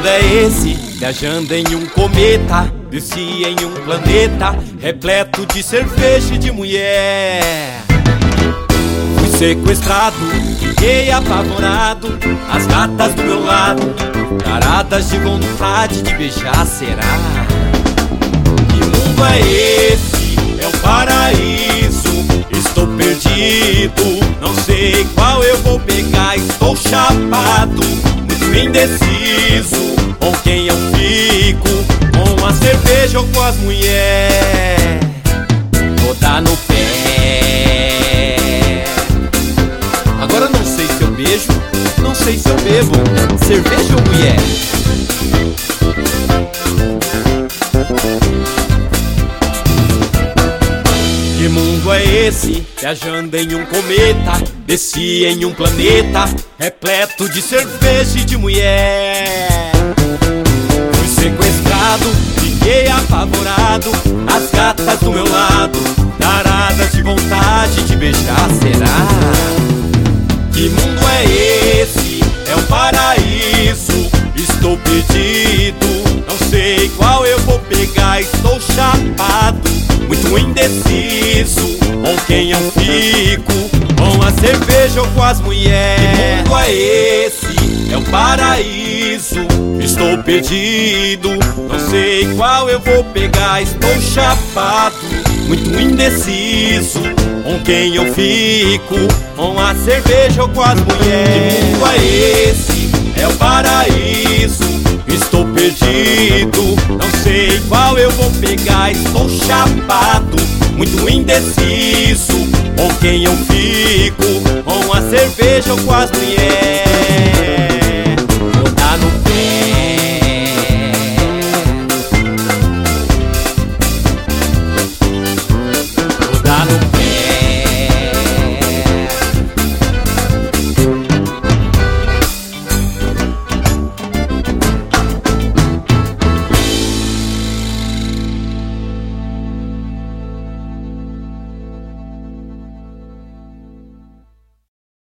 é esse? Viajando em um cometa, desci em um planeta repleto de cerveja e de mulher. Fui sequestrado, fiquei apavorado, as gatas do meu lado, taradas de vontade de beijar, será? Que mundo é esse? É um paraíso, estou perdido, não sei qual eu vou pegar, estou chapado, muito indeciso, com quem eu fico, com a cerveja ou com as mulheres. Vou dar no pé. Agora não sei se eu beijo, não sei se eu bebo, cerveja ou mulher. Que mundo é esse? Viajando em um cometa, desci em um planeta repleto de cerveja e de mulher. Fui sequestrado, fiquei apavorado, as gatas do meu lado, taradas de vontade de beijar, será? Que mundo é esse? É um paraíso, estou perdido, não sei qual eu vou pegar, estou chapado, muito indeciso, com quem eu fico, com a cerveja ou com as mulheres. Que mundo é esse? É um paraíso, estou perdido, não sei qual eu vou pegar, estou chapado, muito indeciso, com quem eu fico, com a cerveja ou com as mulheres. Que mundo é esse? É o paraíso, estou perdido, não sei qual eu vou pegar, estou chapado, muito indeciso, com quem eu fico, com a cerveja ou com as mulheres.